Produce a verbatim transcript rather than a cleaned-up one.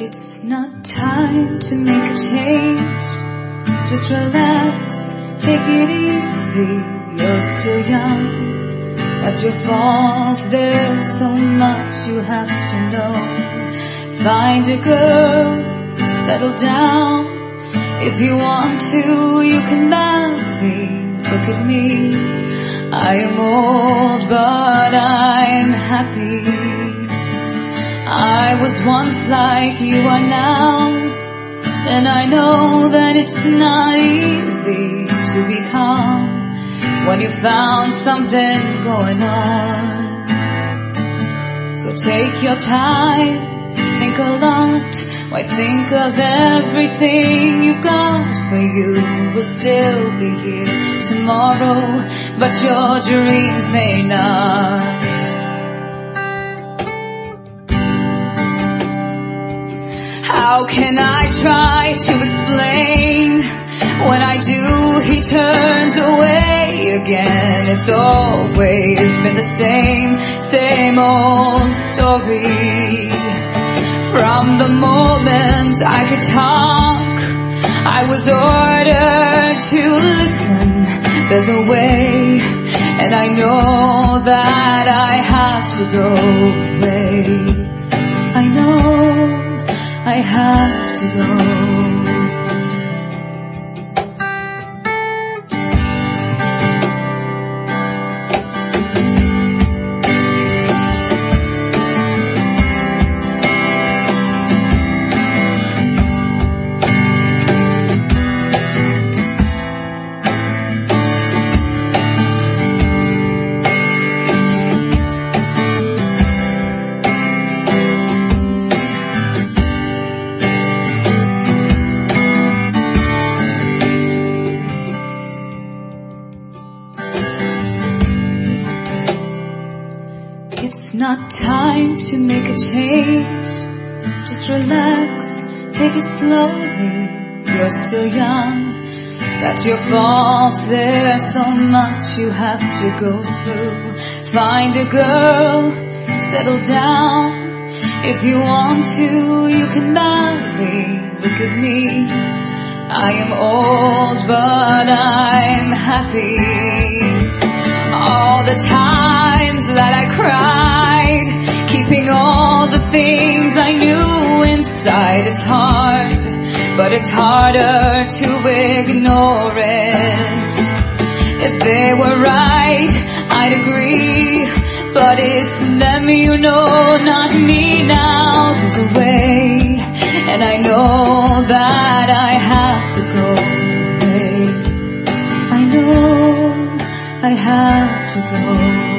It's not time to make a change. Just relax, take it easy. You're still young, that's your fault. There's so much you have to know. Find a girl, settle down. If you want to, you can marry. Look at me, I am old but I'm happy. I was once like you are now, and I know that it's not easy to be calm when you found something going on. So take your time, think a lot. Why think of everything you got? For you will still be here tomorrow, but your dreams may not. How can I try to explain? When I do, he turns away again. It's always been the same, same old story. From the moment I could talk, I was ordered to listen. There's a way, and I know that I have to go away. I know I have to go. It's not time to make a change. Just relax, take it slowly. You're still young, that's your fault. There's so much you have to go through. Find a girl, settle down. If you want to, you can marry. Look at me, I am old but I'm happy. All the times that I cried, keeping all the things I knew inside. It's hard, but it's harder to ignore it. If they were right, I'd agree, but it's them, you know, not me now. There's a way, and I know that I have to go away. I know I have to go.